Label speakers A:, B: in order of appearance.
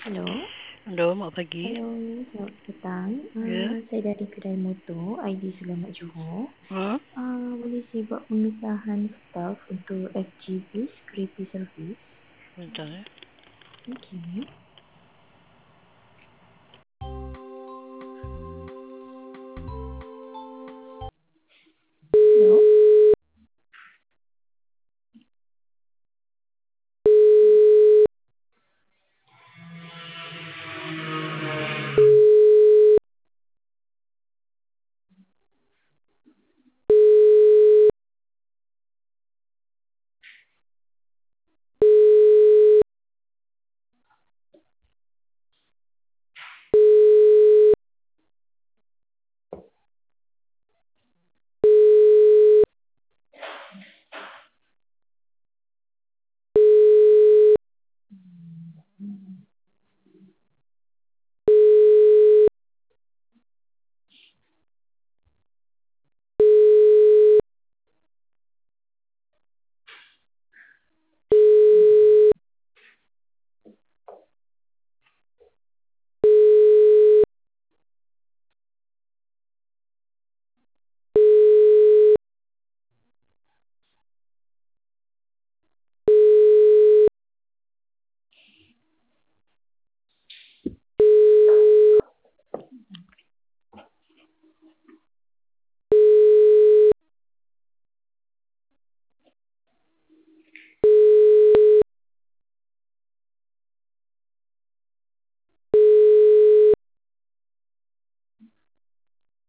A: Halo.
B: Halo, selamat pagi.
A: Halo, selamat petang.
B: Ya.
A: Saya dari kedai motor ID Selamat Johor.
B: Hmm?
A: Boleh saya buat pemisahan staf untuk FG Bus Creepy Service?
B: Bentar ya.
A: Okey.